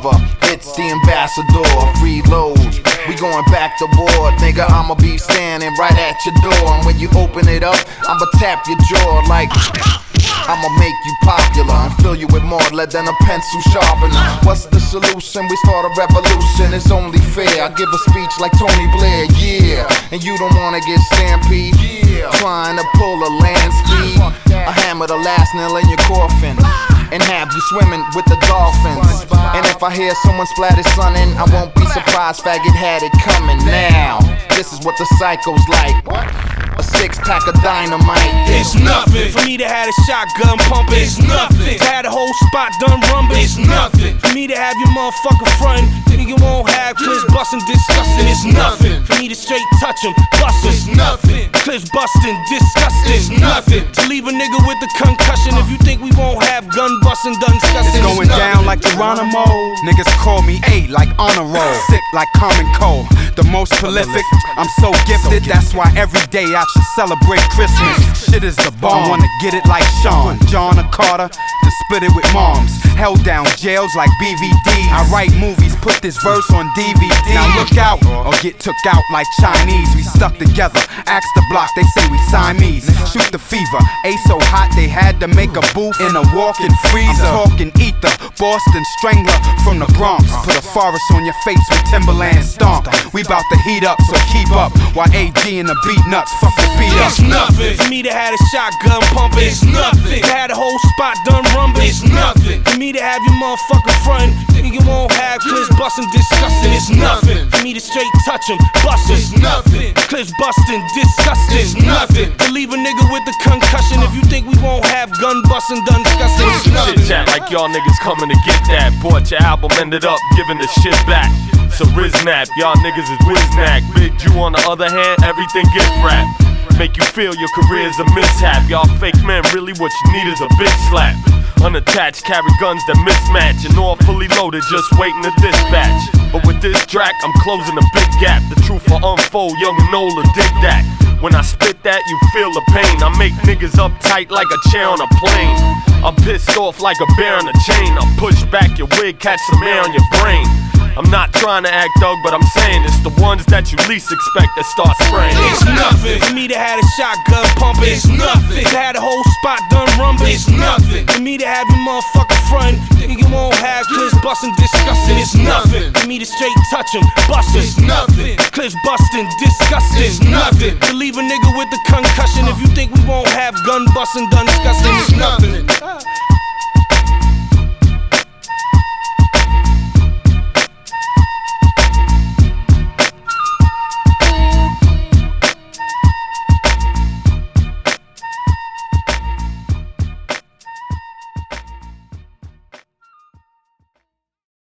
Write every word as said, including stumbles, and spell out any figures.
lover. It's the ambassador, reload. We going back to war, nigga. I'ma be standing right at your door, and when you open it up, I'ma tap your jaw like I'ma make you popular and fill you with more lead than a pencil sharpener. What's the solution? We start a revolution. It's only fair. I give a speech like Tony Blair, yeah. And you don't wanna get stampede, yeah. Trying to pull a land speed. I hammer the last nail in your coffin and have you swimming with the dolphins. And if I hear someone splatter sun in, I won't be surprised, faggot had it coming. Now, this is what the psycho's like. A six pack of dynamite. It's nothing for me to have a shotgun pumping. It's nothing to have the whole spot done rumbling. It's nothing for me to have your motherfucker frontin'. Think you won't have clips bustin', disgusting. It's nothing for me to straight touch him, bustin'. It's nothing clips bustin', disgusting. It's nothing to leave a nigga with the concussion. If you think we won't have gun bustin', done disgusting. It's going down like Geronimo. Niggas call me A like honor roll. Sick like common cold. The most prolific. I'm so gifted. That's why every day I should celebrate Christmas. Shit is the bomb. I wanna get it like Sean, John or Carter, then split it with moms. Held down jails like B V Ds. I write movies, put this verse on D V D. Now look out or get took out like Chinese. We stuck together. Ask the block, they say we Siamese. Shoot the fever. A so hot they had to make a booth in a walk-in freezer. I'm talking ether, Boston Strangler from the Bronx. Put a forest on your face with Timberland stomp. We bout to heat up, so keep up. While A G and the beat nuts fuck the beat up. It's nothing for me to have a shotgun pumping. It's nothing to have the whole spot done rumbling. It's nothing for me to have your motherfucker frontin'. Think you won't have clips bustin', disgusting. It's nothing for me to straight touch him, bustin'. It's nothing clips bustin', disgusting. It's nothing to leave a nigga with the concussion. If you think we won't have gun bustin', done disgusting. It's nothing. Chit chat like y'all niggas coming to get that. Bought your album, ended up giving the shit back. So Riznap, y'all niggas is Wizknack. Big Jew on the other hand, everything get wrapped. Make you feel your career's a mishap. Y'all fake men, really what you need is a big slap. Unattached, carry guns that mismatch, and all fully loaded, just waiting to dispatch. But with this track, I'm closing a big gap. The truth will unfold, young and old will dig that. When I spit that, you feel the pain. I make niggas uptight like a chair on a plane. I'm pissed off like a bear on a chain. I push back your wig, catch some air on your brain. I'm not trying to act thug, but I'm saying it's the ones that you least expect that start spraying. It's nothing for me to have a shotgun pumping. It's nothing to have the whole spot done rumbling. It's nothing for me to have your motherfucker frontin'. Think you won't have clips bustin', disgusting. It's nothing for me to straight touch him, bustin'. It's nothing clips bustin', disgusting. It's nothing to leave a nigga with the concussion. If you think we won't have gun bustin', done disgusting. It's nothing.